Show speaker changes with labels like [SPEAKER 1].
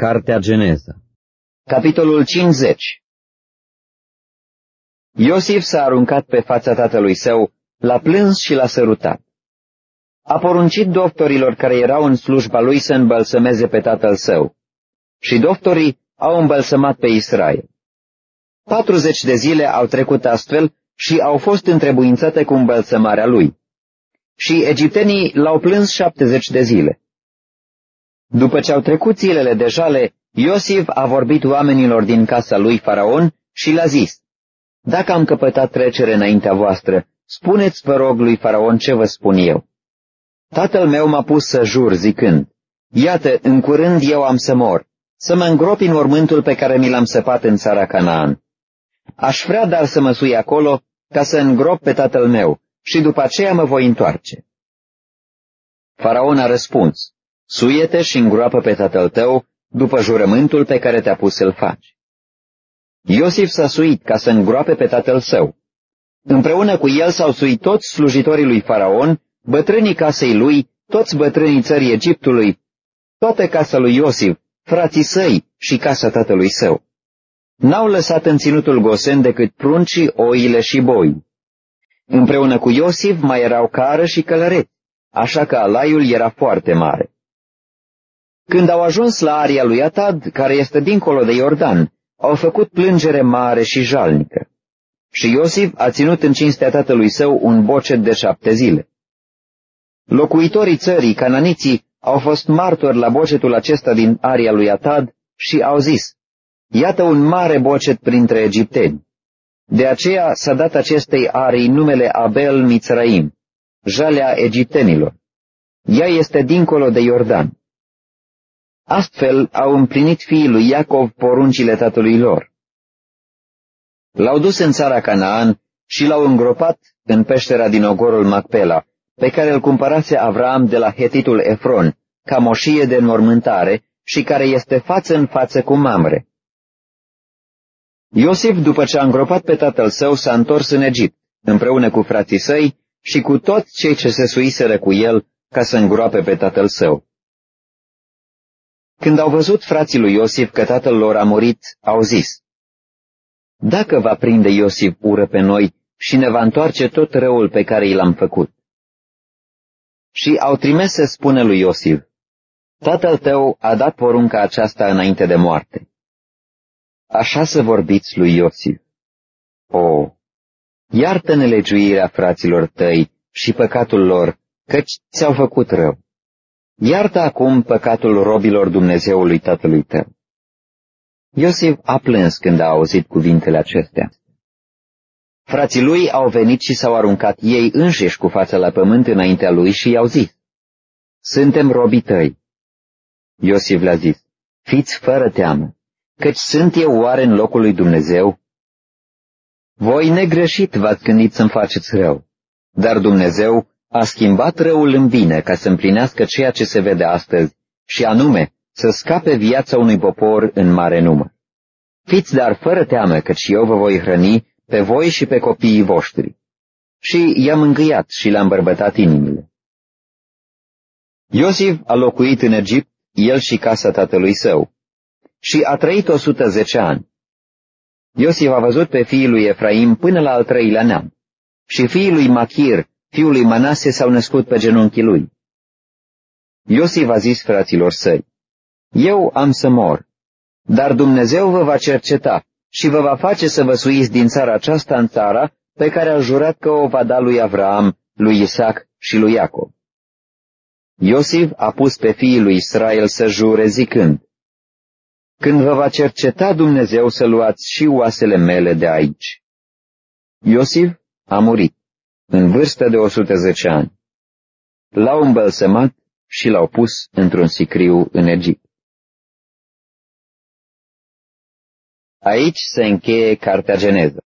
[SPEAKER 1] Cartea Geneza.
[SPEAKER 2] Capitolul 50. Iosif s-a aruncat pe fața tatălui său, l-a plâns și l-a sărutat. A poruncit doctorilor care erau în slujba lui să îmbălsămeze pe tatăl său. Și doctorii au îmbălsămat pe Israel. 40 de zile au trecut astfel și au fost întrebuințate cu îmbălsămarea lui. Și egiptenii l-au plâns 70 de zile. După ce au trecut zilele de jale, Iosif a vorbit oamenilor din casa lui Faraon și le-a zis: Dacă am căpătat trecere înaintea voastră, spuneți, vă rog, lui Faraon ce vă spun eu. Tatăl meu m-a pus să jur, zicând: Iată, în curând eu am să mor, să mă îngropi în mormântul pe care mi l-am săpat în țara Canaan. Aș vrea dar să mă sui acolo, ca să îngrop pe tatăl meu, și după aceea mă voi întoarce. Faraon a răspuns: Suie-te și îngroapă pe tatăl tău, după jurământul pe care te-a pus să-l faci. Iosif s-a suit ca să îngroape pe tatăl său. Împreună cu el s-au suit toți slujitorii lui Faraon, bătrânii casei lui, toți bătrânii țării Egiptului, toată casa lui Iosif, frații săi și casa tatălui său. N-au lăsat în ținutul Gosen decât pruncii, oile și boi. Împreună cu Iosif mai erau cară și călăreți, așa că alaiul era foarte mare. Când au ajuns la aria lui Atad, care este dincolo de Iordan, au făcut plângere mare și jalnică. Și Iosif a ținut în cinstea tatălui său un bocet de 7 zile. Locuitorii țării, cananiții, au fost martori la bocetul acesta din aria lui Atad și au zis: Iată un mare bocet printre egipteni. De aceea s-a dat acestei arii numele Abel Mitzraim, jalea egiptenilor. Ea este dincolo de Iordan. Astfel au împlinit fiii lui Iacov poruncile tatălui lor. L-au dus în țara Canaan și l-au îngropat în peștera din ogorul Macpela, pe care îl cumpărase Avram de la hetitul Efron, ca moșie de înmormântare și care este față în față cu Mamre. Iosif, după ce a îngropat pe tatăl său, s-a întors în Egipt, împreună cu frații săi și cu toți cei ce se suiseră cu el ca să îngroape pe tatăl său. Când au văzut frații lui Iosif că tatăl lor a murit, au zis: Dacă va prinde Iosif ură pe noi și ne va întoarce tot răul pe care i l-am făcut. Și au trimis să spună lui Iosif: Tatăl tău a dat porunca aceasta înainte de moarte. Așa să vorbiți lui Iosif: O, iartă nelegiuirea fraților tăi și păcatul lor, căci ți-au făcut rău. Iartă acum păcatul robilor Dumnezeului tatălui tău. Iosif a plâns când a auzit cuvintele acestea. Frații lui au venit și s-au aruncat ei înșiși cu fața la pământ înaintea lui și i-au zis: Suntem robii tăi. Iosif le-a zis: Fiți fără teamă, căci sunt eu oare în locul lui Dumnezeu? Voi negreșit v-ați gândit să-mi faceți rău, dar Dumnezeu a schimbat răul în bine ca să împlinească ceea ce se vede astăzi, și anume să scape viața unui popor în mare număr. Fiți dar fără teamă, căci eu vă voi hrăni pe voi și pe copiii voștri. Și i-a mângâiat și le-a îmbărbătat inimile. Iosif a locuit în Egipt, el și casa tatălui său, și a trăit 110 ani. Iosif a văzut pe fiii lui Efraim până la al 3-lea neam, și fiii lui Machir, fiul lui Manase, s-au născut pe genunchii lui. Iosif a zis fraților săi: Eu am să mor, dar Dumnezeu vă va cerceta și vă va face să vă suiți din țara aceasta în țara pe care a jurat că o va da lui Avram, lui Isaac și lui Iacov. Iosif a pus pe fiii lui Israel să jure zicând: Când vă va cerceta Dumnezeu, să luați și oasele mele de aici. Iosif a murit în vârstă de 110 ani. L-au îmbălsămat și l-au pus într-un sicriu în Egipt. Aici se încheie Cartea Geneza.